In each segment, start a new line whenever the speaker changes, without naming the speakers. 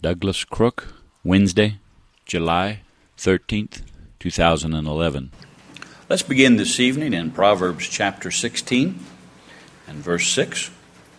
Douglas Crook, Wednesday, July 13th, 2011. Let's begin this evening in Proverbs chapter 16 and verse 6.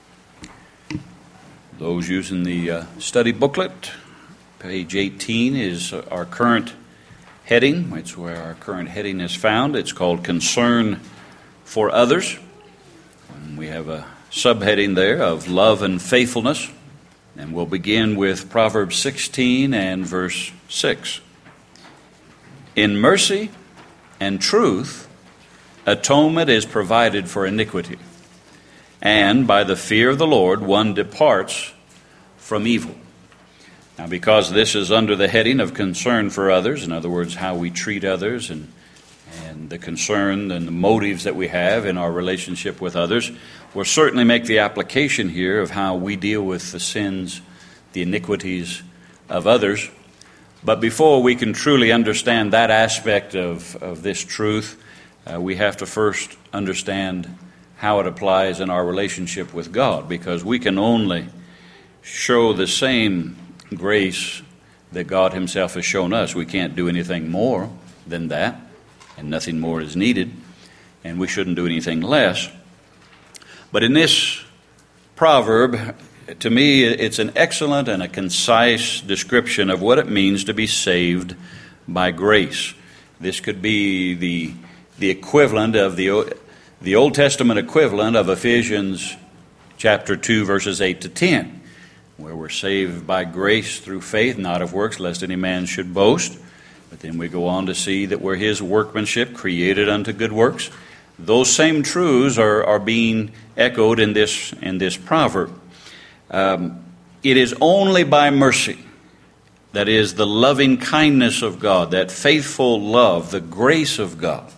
Those using the study booklet, page 18 is our current heading. It's where our current heading is found. It's called Concern for Others. And we have a subheading there of Love and Faithfulness. And we'll begin with Proverbs 16 and verse 6. In mercy and truth, atonement is provided for iniquity, and by the fear of the Lord one departs from evil. Now, because this is under the heading of concern for others, in other words, how we treat others and the concern and the motives that we have in our relationship with others, we'll certainly make the application here of how we deal with the sins, the iniquities of others. But before we can truly understand that aspect of this truth, we have to first understand how it applies in our relationship with God, because we can only show the same grace that God Himself has shown us. We can't do anything more than that, and nothing more is needed, and we shouldn't do anything less. But in this proverb, to me, it's an excellent and a concise description of what it means to be saved by grace. This could be the equivalent of the Old Testament equivalent of Ephesians chapter 2, verses 8 to 10, where we're saved by grace through faith, not of works, lest any man should boast. But then we go on to see that we're His workmanship, created unto good works. Those same truths are being echoed in this proverb. It is only by mercy, that is, the loving kindness of God, that faithful love, the grace of God,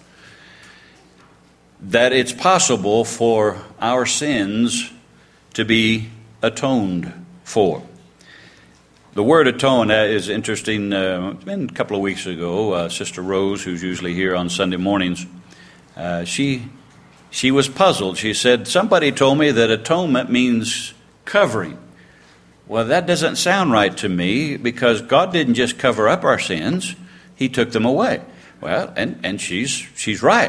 that it's possible for our sins to be atoned for. The word atone is interesting. It's been a couple of weeks ago. Sister Rose, who's usually here on Sunday mornings, she was puzzled. She said, somebody told me that atonement means covering. Well, that doesn't sound right to me, because God didn't just cover up our sins, He took them away. Well, and she's right.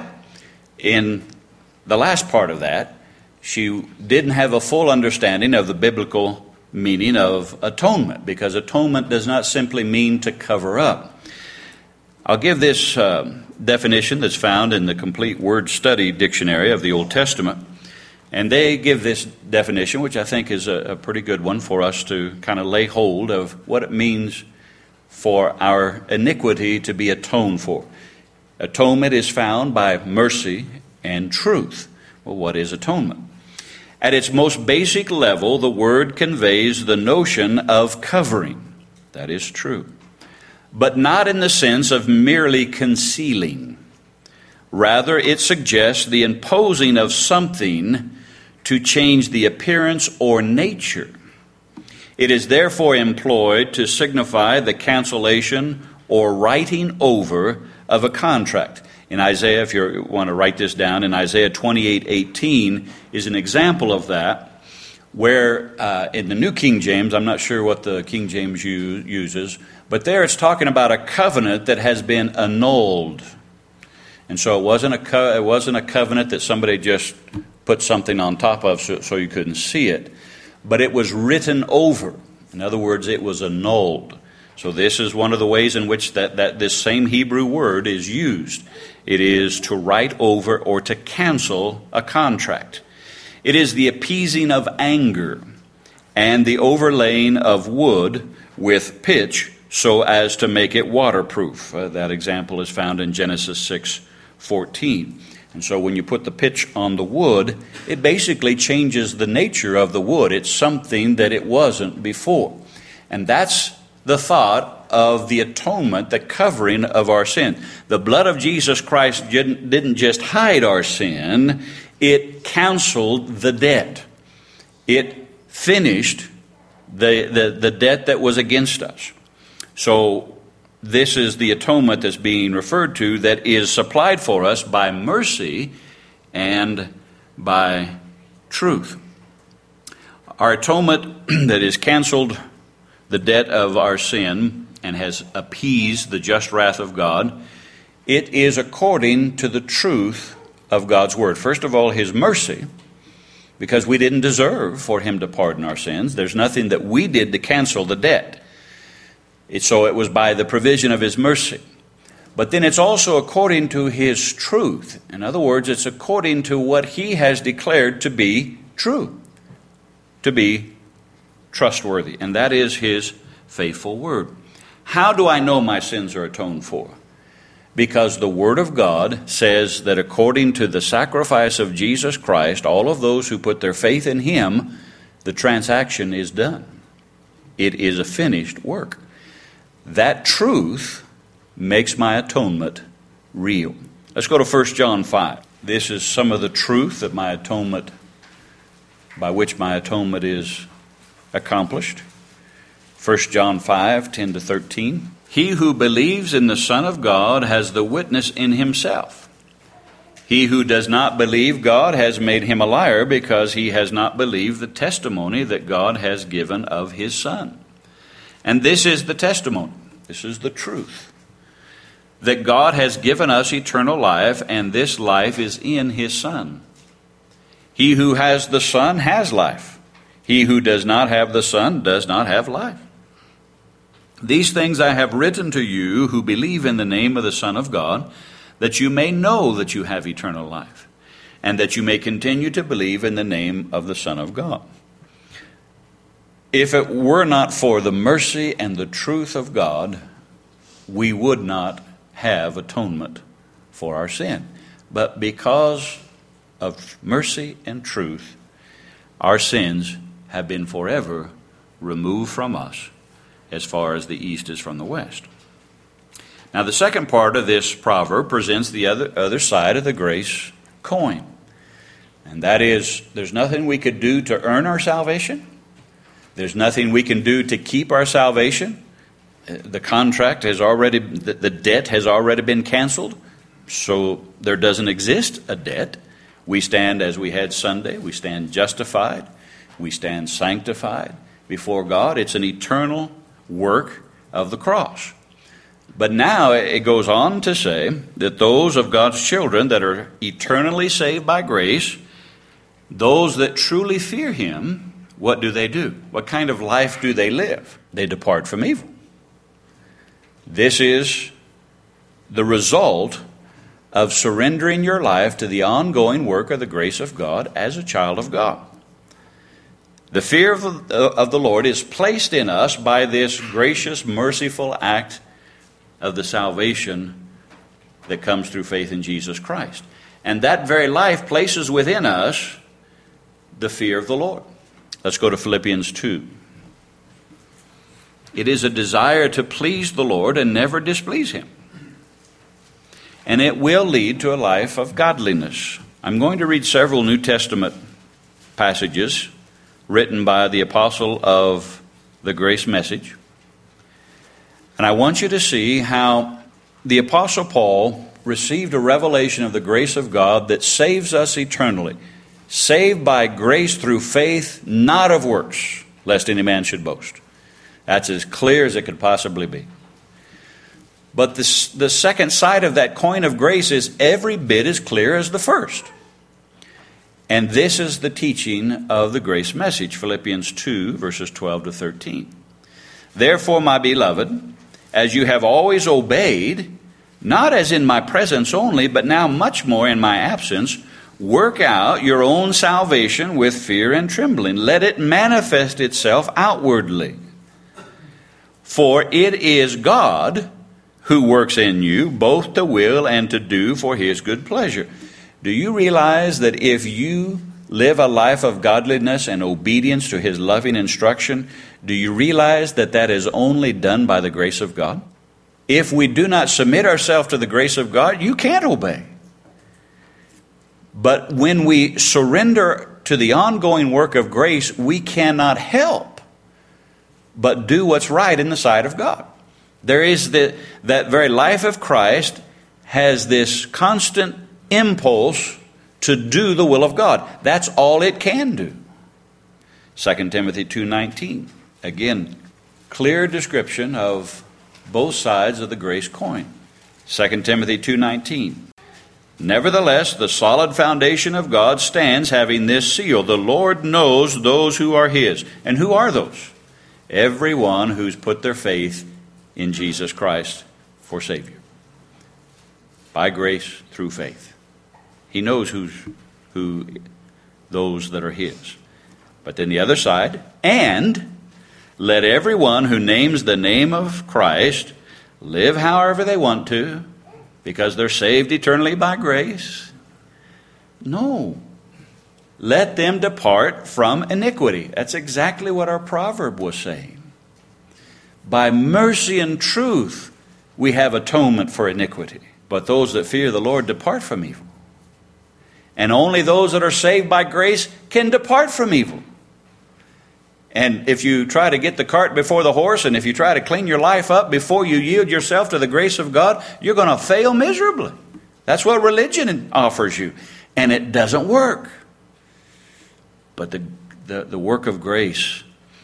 In the last part of that, she didn't have a full understanding of the biblical meaning of atonement, because atonement does not simply mean to cover up. I'll give this definition that's found in the Complete Word Study Dictionary of the Old Testament. And they give this definition, which I think is a pretty good one for us to kind of lay hold of what it means for our iniquity to be atoned for. Atonement is found by mercy and truth. Well, what is atonement? At its most basic level, the word conveys the notion of covering. That is true. But not in the sense of merely concealing. Rather, it suggests the imposing of something to change the appearance or nature. It is therefore employed to signify the cancellation or writing over of a contract. In Isaiah, if you want to write this down, in Isaiah 28:18 is an example of that, where in the New King James, I'm not sure what the King James uses, but there it's talking about a covenant that has been annulled. And so it wasn't a covenant that somebody just put something on top of so you couldn't see it, but it was written over. In other words, it was annulled. So this is one of the ways in which that this same Hebrew word is used. It is to write over or to cancel a contract. It is the appeasing of anger and the overlaying of wood with pitch so as to make it waterproof. That example is found in Genesis 6:14. And so when you put the pitch on the wood, it basically changes the nature of the wood. It's something that it wasn't before. And that's the thought of the atonement, the covering of our sin. The blood of Jesus Christ didn't just hide our sin, it canceled the debt. It finished the debt that was against us. So this is the atonement that's being referred to, that is supplied for us by mercy and by truth. Our atonement that is canceled the debt of our sin and has appeased the just wrath of God, it is according to the truth of God's word. First of all, his mercy, because we didn't deserve for him to pardon our sins. There's nothing that we did to cancel the debt. So it was by the provision of his mercy. But then it's also according to his truth. In other words, it's according to what he has declared to be true, to be trustworthy. And that is his faithful word. How do I know my sins are atoned for? Because the word of God says that according to the sacrifice of Jesus Christ, all of those who put their faith in him, the transaction is done. It is a finished work. That truth makes my atonement real. Let's go to 1 John 5. This is some of the truth that my atonement, by which my atonement is accomplished. 1 John 5, 10 to 13. He who believes in the Son of God has the witness in himself. He who does not believe God has made him a liar, because he has not believed the testimony that God has given of his Son. And this is the testimony. This is the truth. That God has given us eternal life, and this life is in his Son. He who has the Son has life. He who does not have the Son does not have life. These things I have written to you who believe in the name of the Son of God, that you may know that you have eternal life, and that you may continue to believe in the name of the Son of God. If it were not for the mercy and the truth of God, we would not have atonement for our sin. But because of mercy and truth, our sins have been forever removed from us, as far as the east is from the west. Now, the second part of this proverb presents the other side of the grace coin. And that is, there's nothing we could do to earn our salvation. There's nothing we can do to keep our salvation. The contract has already, the debt has already been canceled. So there doesn't exist a debt. We stand, as we had Sunday, we stand justified. We stand sanctified before God. It's an eternal work of the cross. But now it goes on to say that those of God's children that are eternally saved by grace, those that truly fear him, what do? What kind of life do they live? They depart from evil. This is the result of surrendering your life to the ongoing work of the grace of God as a child of God. The fear of the Lord is placed in us by this gracious, merciful act of the salvation that comes through faith in Jesus Christ. And that very life places within us the fear of the Lord. Let's go to Philippians 2. It is a desire to please the Lord and never displease him. And it will lead to a life of godliness. I'm going to read several New Testament passages written by the apostle of the grace message. And I want you to see how the apostle Paul received a revelation of the grace of God that saves us eternally. Saved by grace through faith, not of works, lest any man should boast. That's as clear as it could possibly be. But the second side of that coin of grace is every bit as clear as the first. And this is the teaching of the grace message, Philippians 2, verses 12 to 13. Therefore, my beloved, as you have always obeyed, not as in my presence only, but now much more in my absence, work out your own salvation with fear and trembling. Let it manifest itself outwardly. For it is God who works in you, both to will and to do for his good pleasure. Do you realize that if you live a life of godliness and obedience to his loving instruction, do you realize that that is only done by the grace of God? If we do not submit ourselves to the grace of God, you can't obey. But when we surrender to the ongoing work of grace, we cannot help but do what's right in the sight of God. There is that very life of Christ has this constant impulse to do the will of God. That's all it can do. 2 Timothy 2:19, again, clear description of both sides of the grace coin. 2 Timothy 2:19. Nevertheless, the solid foundation of God stands, having this seal: the Lord knows those who are his. And who are those? Everyone who's put their faith in Jesus Christ for Savior. By grace, through faith. He knows who those that are his. But then the other side, and let everyone who names the name of Christ live however they want to, because they're saved eternally by grace. No. Let them depart from iniquity. That's exactly what our proverb was saying. By mercy and truth we have atonement for iniquity. But those that fear the Lord depart from evil. And only those that are saved by grace can depart from evil. And if you try to get the cart before the horse, and if you try to clean your life up before you yield yourself to the grace of God, you're going to fail miserably. That's what religion offers you. And it doesn't work. But the work of grace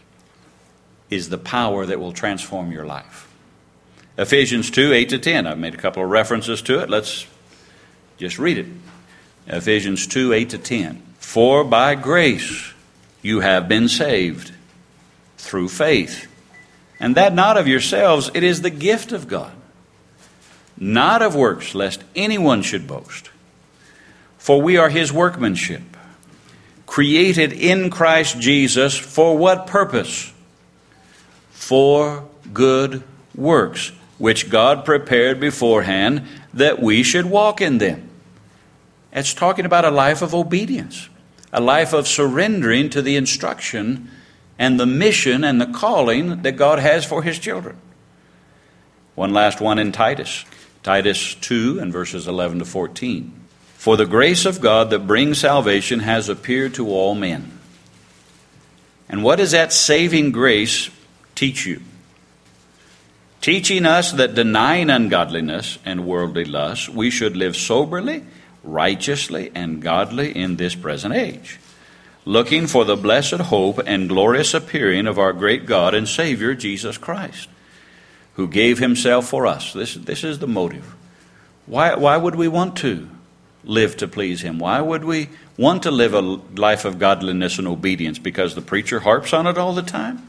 is the power that will transform your life. Ephesians 2:8-10. I've made a couple of references to it. Let's just read it. Ephesians 2:8-10. For by grace you have been saved through faith, and that not of yourselves, it is the gift of God, not of works, lest anyone should boast. For we are his workmanship, created in Christ Jesus for what purpose? For good works, which God prepared beforehand that we should walk in them. It's talking about a life of obedience, a life of surrendering to the instruction and the mission and the calling that God has for his children. One last one in Titus. Titus 2 and verses 11-14. For the grace of God that brings salvation has appeared to all men. And what does that saving grace teach you? Teaching us that denying ungodliness and worldly lust, we should live soberly, righteously, and godly in this present age, looking for the blessed hope and glorious appearing of our great God and Savior, Jesus Christ, who gave himself for us. This is the motive. Why would we want to live to please him? Why would we want to live a life of godliness and obedience? Because the preacher harps on it all the time?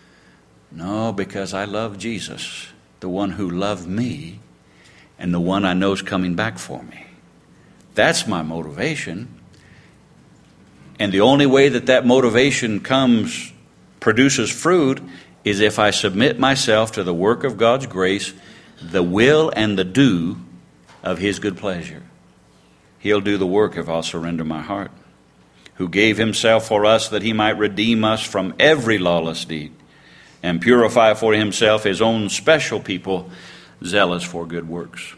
No, because I love Jesus, the one who loved me and the one I know is coming back for me. That's my motivation. And the only way that motivation produces fruit, is if I submit myself to the work of God's grace, the will and the do of his good pleasure. He'll do the work if I'll surrender my heart. Who gave himself for us that he might redeem us from every lawless deed and purify for himself his own special people, zealous for good works.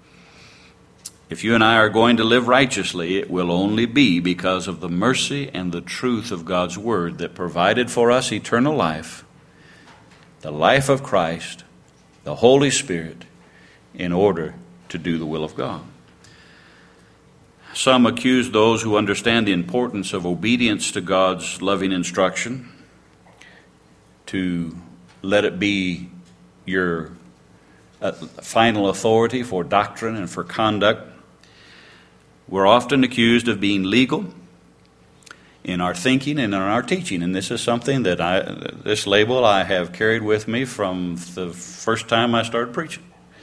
If you and I are going to live righteously, it will only be because of the mercy and the truth of God's word that provided for us eternal life, the life of Christ, the Holy Spirit, in order to do the will of God. Some accuse those who understand the importance of obedience to God's loving instruction to let it be your final authority for doctrine and for conduct. We're often accused of being legal in our thinking and in our teaching. And this is something that this label I have carried with me from the first time I started preaching.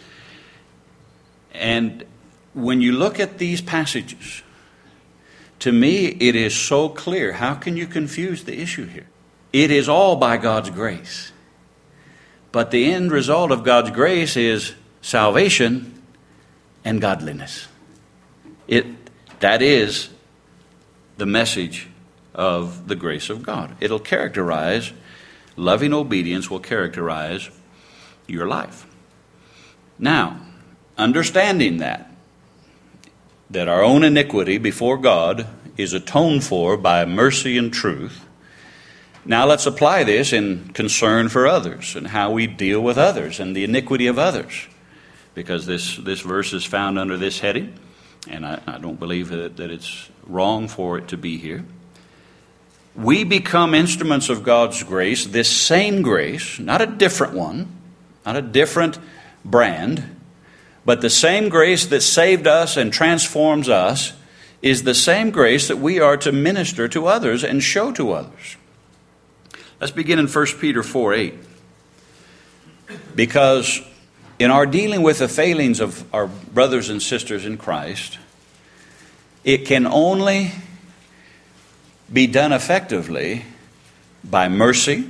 And when you look at these passages, to me it is so clear. How can you confuse the issue here? It is all by God's grace. But the end result of God's grace is salvation and godliness. That is the message of the grace of God. It'll characterize, loving obedience will characterize your life. Now, understanding that our own iniquity before God is atoned for by mercy and truth, now let's apply this in concern for others and how we deal with others and the iniquity of others. Because this verse is found under this heading, and I don't believe that it's wrong for it to be here. we become instruments of God's grace, this same grace, not a different one, not a different brand, but the same grace that saved us and transforms us is the same grace that we are to minister to others and show to others. Let's begin in 1 Peter 4:8. Because in our dealing with the failings of our brothers and sisters in Christ, it can only be done effectively by mercy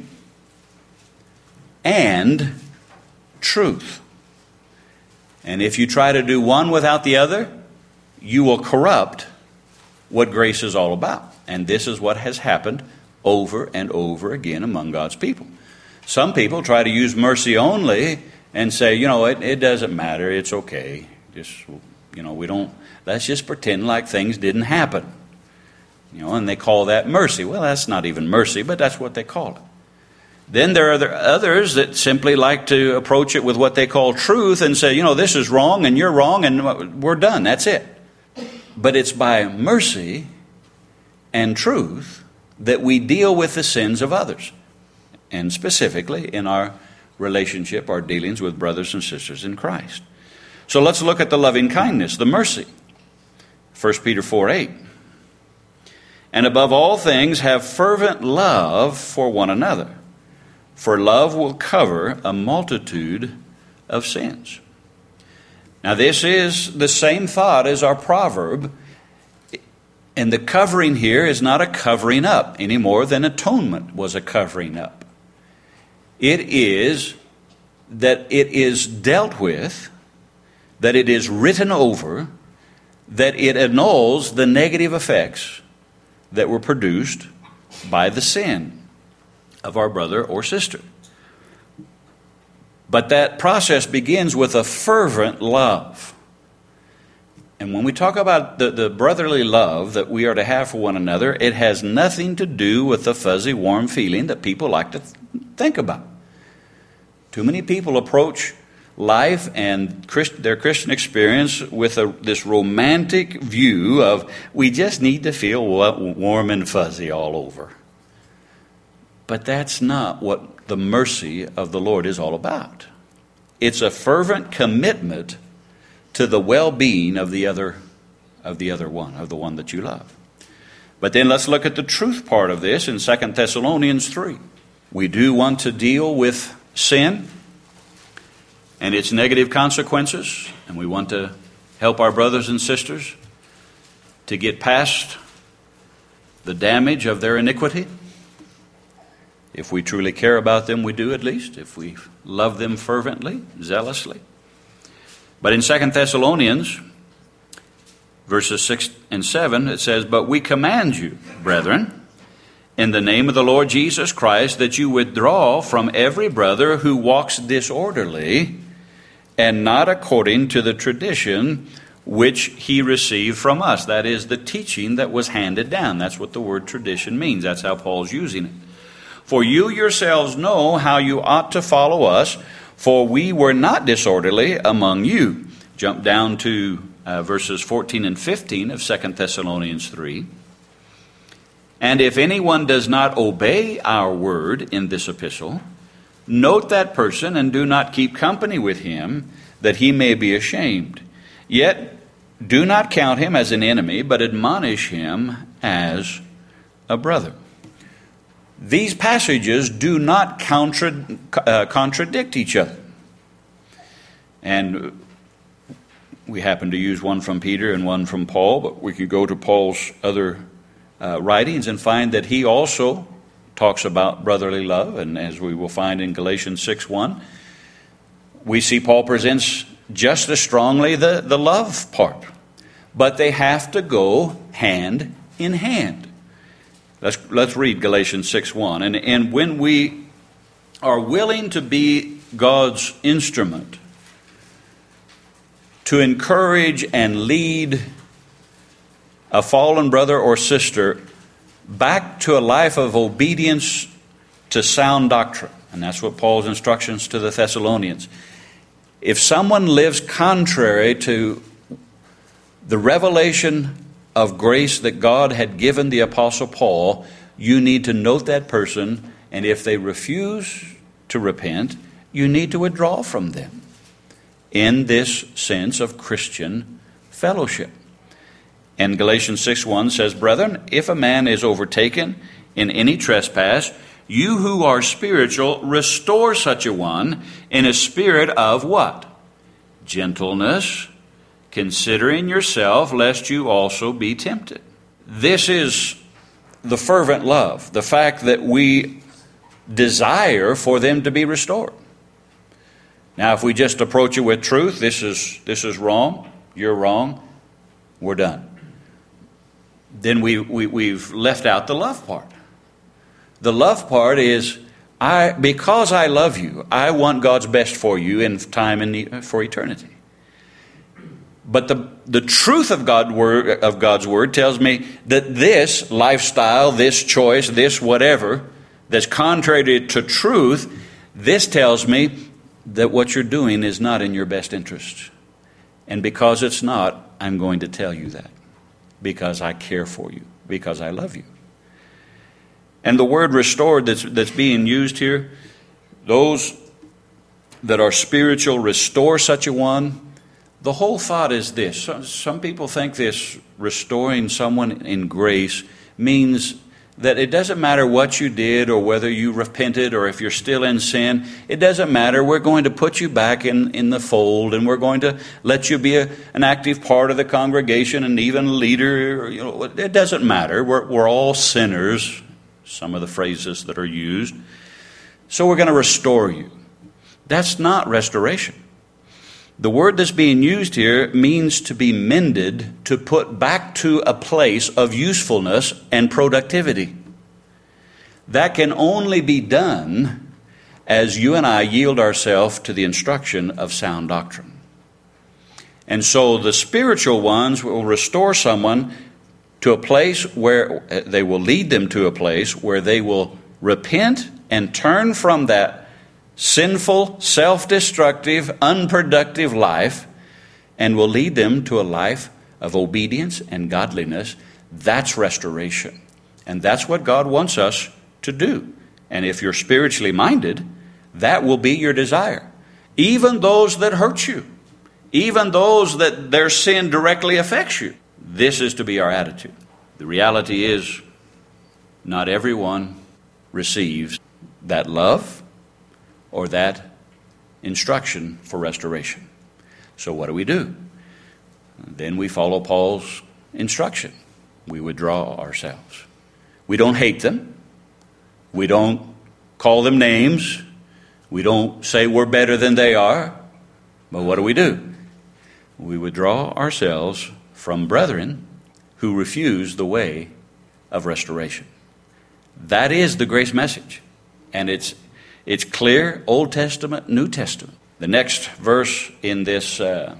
and truth. And if you try to do one without the other, you will corrupt what grace is all about. And this is what has happened over and over again among God's people. Some people try to use mercy only and say, it doesn't matter, it's okay. Let's just pretend like things didn't happen. And they call that mercy. Well, that's not even mercy, but that's what they call it. Then there are others that simply like to approach it with what they call truth and say, this is wrong and you're wrong and we're done. That's it. But it's by mercy and truth that we deal with the sins of others. And specifically in our relationship, our dealings with brothers and sisters in Christ. So let's look at the loving kindness, the mercy. 1 Peter 4:8. And above all things, have fervent love for one another, for love will cover a multitude of sins. Now this is the same thought as our proverb, and the covering here is not a covering up any more than atonement was a covering up. It is that it is dealt with, that it is written over, that it annuls the negative effects that were produced by the sin of our brother or sister. But that process begins with a fervent love. And when we talk about the brotherly love that we are to have for one another, it has nothing to do with the fuzzy, warm feeling that people like to think about. Too many people approach life and their Christian experience with this romantic view of, we just need to feel warm and fuzzy all over. But that's not what the mercy of the Lord is all about. It's a fervent commitment to the well-being of the other one, of the one that you love. But then let's look at the truth part of this in 2 Thessalonians 3. We do want to deal with sin and its negative consequences, and we want to help our brothers and sisters to get past the damage of their iniquity. If we truly care about them, we do at least. If we love them fervently, zealously. But in 2 Thessalonians, verses 6 and 7, it says, But we command you, brethren, in the name of the Lord Jesus Christ, that you withdraw from every brother who walks disorderly and not according to the tradition which he received from us. That is the teaching that was handed down. That's what the word tradition means. That's how Paul's using it. For you yourselves know how you ought to follow us, for we were not disorderly among you. Jump down to verses 14 and 15 of 2 Thessalonians 3. And if anyone does not obey our word in this epistle, note that person and do not keep company with him, that he may be ashamed. Yet do not count him as an enemy, but admonish him as a brother. These passages do not contradict each other. And we happen to use one from Peter and one from Paul, but we could go to Paul's other writings and find that he also talks about brotherly love. And as we will find in Galatians 6:1, we see Paul presents just as strongly the love part. But they have to go hand in hand. Let's read Galatians 6:1. And when we are willing to be God's instrument to encourage and lead a fallen brother or sister back to a life of obedience to sound doctrine, and that's what Paul's instructions to the Thessalonians. If someone lives contrary to the revelation of grace that God had given the Apostle Paul you need to note that person, and if they refuse to repent, you need to withdraw from them in this sense of Christian fellowship. And Galatians 6:1 says, "Brethren, if a man is overtaken in any trespass, you who are spiritual, restore such a one in a spirit of" what? "Gentleness, considering yourself, lest you also be tempted." This is the fervent love, the fact that we desire for them to be restored. Now, if we just approach it with truth, this is wrong, you're wrong, we're done. Then we've left out the love part. The love part is, because I love you, I want God's best for you in time and for eternity. But the truth of God's word tells me that this lifestyle, this choice, this whatever that's contrary to truth, this tells me that what you're doing is not in your best interest. And because it's not, I'm going to tell you that. Because I care for you. Because I love you. And the word restored that's being used here, those that are spiritual, restore such a one. The whole thought is this. Some people think this restoring someone in grace means that it doesn't matter what you did or whether you repented or if you're still in sin. It doesn't matter. We're going to put you back in the fold, and we're going to let you be an active part of the congregation and even a leader. It doesn't matter. We're all sinners, some of the phrases that are used. So we're going to restore you. That's not restoration. The word that's being used here means to be mended, to put back to a place of usefulness and productivity. That can only be done as you and I yield ourselves to the instruction of sound doctrine. And so the spiritual ones will restore someone to a place where they will lead them to a place where they will repent and turn from that sinful, self-destructive, unproductive life, and will lead them to a life of obedience and godliness. That's restoration. And that's what God wants us to do. And if you're spiritually minded, that will be your desire. Even those that hurt you, even those that their sin directly affects you, this is to be our attitude. The reality is, not everyone receives that love or that instruction for restoration. So what do? Then we follow Paul's instruction. We withdraw ourselves. We don't hate them. We don't call them names. We don't say we're better than they are. But what do? We withdraw ourselves from brethren who refuse the way of restoration. That is the grace message. And it's clear, Old Testament, New Testament. The next verse in this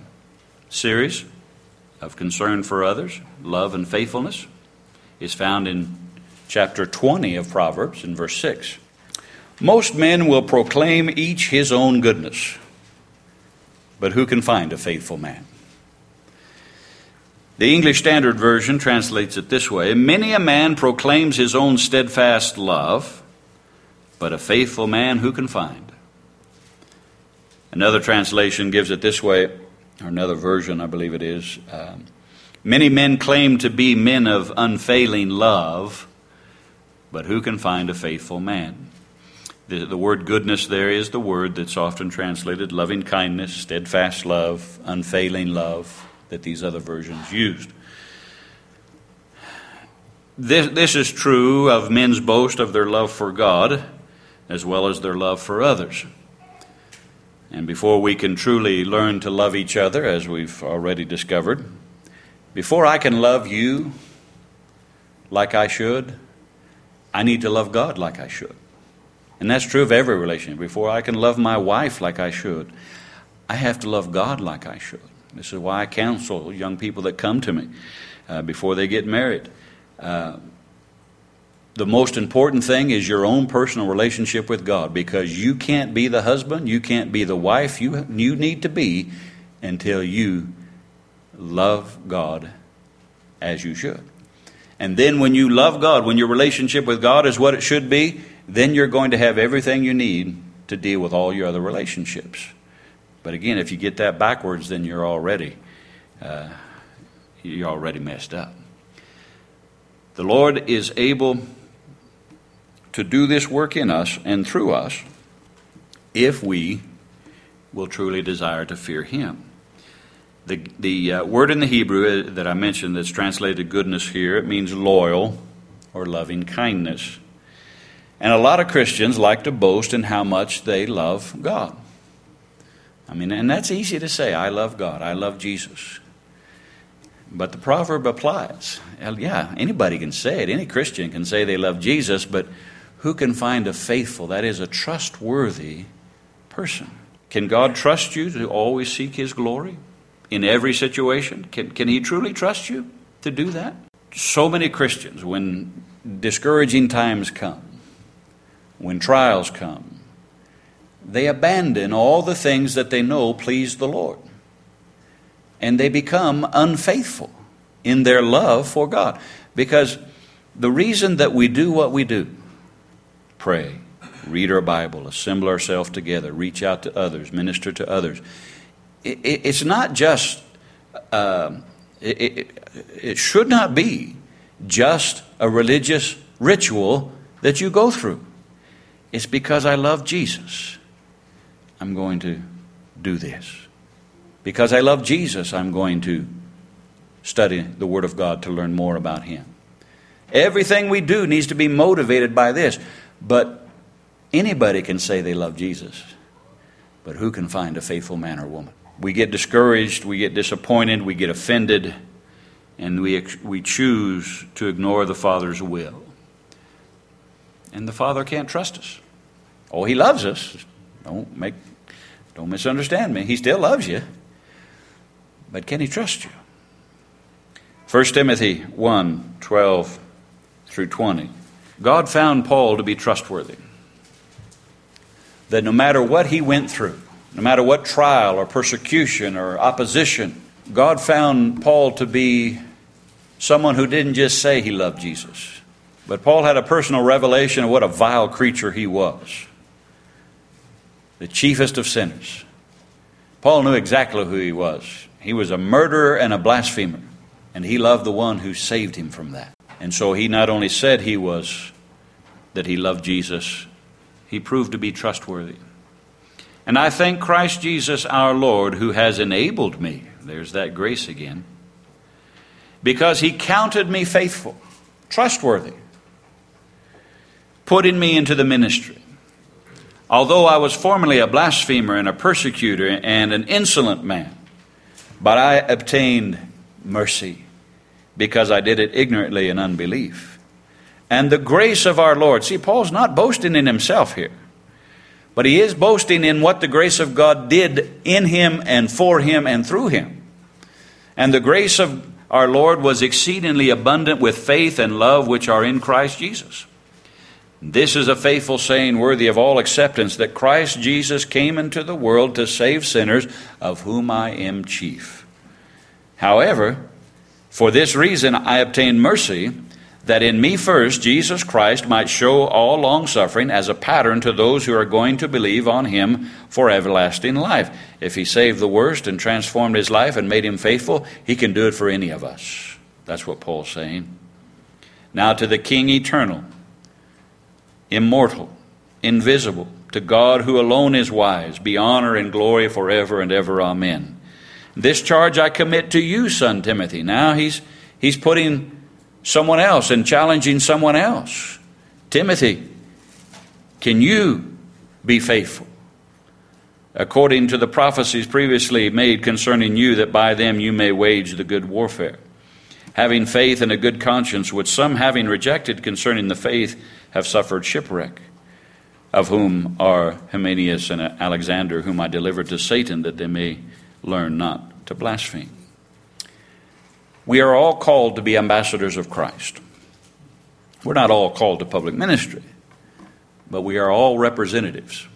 series of concern for others, love and faithfulness, is found in chapter 20 of Proverbs in verse 6. Most men will proclaim each his own goodness, but who can find a faithful man? The English Standard Version translates it this way: many a man proclaims his own steadfast love, but a faithful man who can find? Another translation gives it this way, or another version, I believe it is. Many men claim to be men of unfailing love, but who can find a faithful man? The word goodness there is the word that's often translated loving kindness, steadfast love, unfailing love, that these other versions used. This is true of men's boast of their love for God, as well as their love for others. And before we can truly learn to love each other, as we've already discovered, before I can love you like I should, I need to love God like I should. And that's true of every relationship. Before I can love my wife like I should, I have to love God like I should. This is why I counsel young people that come to me before they get married. The most important thing is your own personal relationship with God, because you can't be the husband, you can't be the wife you need to be until you love God as you should. And then when you love God, when your relationship with God is what it should be, then you're going to have everything you need to deal with all your other relationships. But again, if you get that backwards, then you're already messed up. The Lord is able to do this work in us and through us if we will truly desire to fear Him. The word in the Hebrew that I mentioned that's translated goodness here, it means loyal or loving kindness. And a lot of Christians like to boast in how much they love God. I mean, and that's easy to say, I love God, I love Jesus. But the proverb applies. Yeah, anybody can say it. Any Christian can say they love Jesus, but who can find a faithful, that is a trustworthy person? Can God trust you to always seek His glory in every situation? Can He truly trust you to do that? So many Christians, when discouraging times come, when trials come, they abandon all the things that they know please the Lord. And they become unfaithful in their love for God. Because the reason that we do what we do, pray, read our Bible, assemble ourselves together, reach out to others, minister to others, it's not just, it should not be just a religious ritual that you go through. It's because I love Jesus, I'm going to do this. Because I love Jesus, I'm going to study the Word of God to learn more about Him. Everything we do needs to be motivated by this. But anybody can say they love Jesus. But who can find a faithful man or woman? We get discouraged, we get disappointed, we get offended, and we choose to ignore the Father's will. And the Father can't trust us. Oh, He loves us. Don't misunderstand me. He still loves you. But can He trust you? 1 Timothy 1:12 through 20. God found Paul to be trustworthy. That no matter what he went through, no matter what trial or persecution or opposition, God found Paul to be someone who didn't just say he loved Jesus. But Paul had a personal revelation of what a vile creature he was. The chiefest of sinners. Paul knew exactly who he was. He was a murderer and a blasphemer. And he loved the one who saved him from that. And so he not only said that he loved Jesus, he proved to be trustworthy. And I thank Christ Jesus our Lord, who has enabled me, there's that grace again, because He counted me faithful, trustworthy, putting me into the ministry. Although I was formerly a blasphemer and a persecutor and an insolent man, but I obtained mercy because I did it ignorantly in unbelief. And the grace of our Lord. See, Paul's not boasting in himself here, but he is boasting in what the grace of God did in him and for him and through him. And the grace of our Lord was exceedingly abundant with faith and love which are in Christ Jesus. This is a faithful saying worthy of all acceptance, that Christ Jesus came into the world to save sinners, of whom I am chief. However, for this reason I obtained mercy, that in me first Jesus Christ might show all longsuffering as a pattern to those who are going to believe on Him for everlasting life. If He saved the worst and transformed his life and made him faithful, He can do it for any of us. That's what Paul's saying. Now to the King eternal, immortal, invisible, to God who alone is wise, be honor and glory forever and ever. Amen. This charge I commit to you, son Timothy. Now he's putting someone else and challenging someone else. Timothy, can you be faithful? According to the prophecies previously made concerning you, that by them you may wage the good warfare. Having faith and a good conscience, which some having rejected concerning the faith have suffered shipwreck, of whom are Hymenaeus and Alexander, whom I delivered to Satan, that they may learn not to blaspheme. We are all called to be ambassadors of Christ. We're not all called to public ministry, but we are all representatives,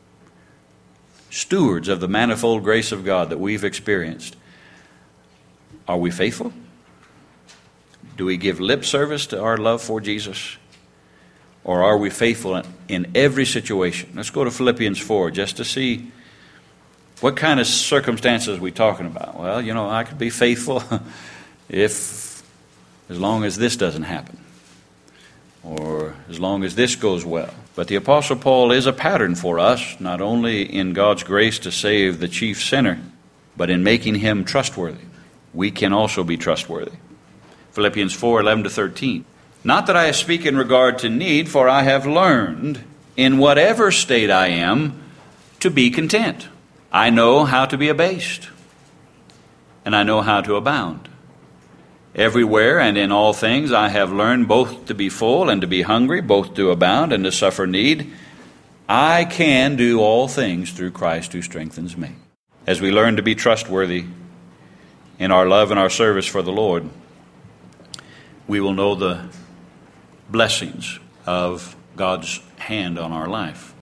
stewards of the manifold grace of God that we've experienced. Are we faithful? Do we give lip service to our love for Jesus? Or are we faithful in every situation? Let's go to Philippians 4 just to see what kind of circumstances we're talking about. Well, I could be faithful as long as this doesn't happen, or as long as this goes well. But the Apostle Paul is a pattern for us, not only in God's grace to save the chief sinner, but in making him trustworthy. We can also be trustworthy. Philippians 4:11-13. Not that I speak in regard to need, for I have learned, in whatever state I am, to be content. I know how to be abased, and I know how to abound. Everywhere and in all things I have learned both to be full and to be hungry, both to abound and to suffer need. I can do all things through Christ who strengthens me. As we learn to be trustworthy in our love and our service for the Lord, we will know the blessings of God's hand on our life.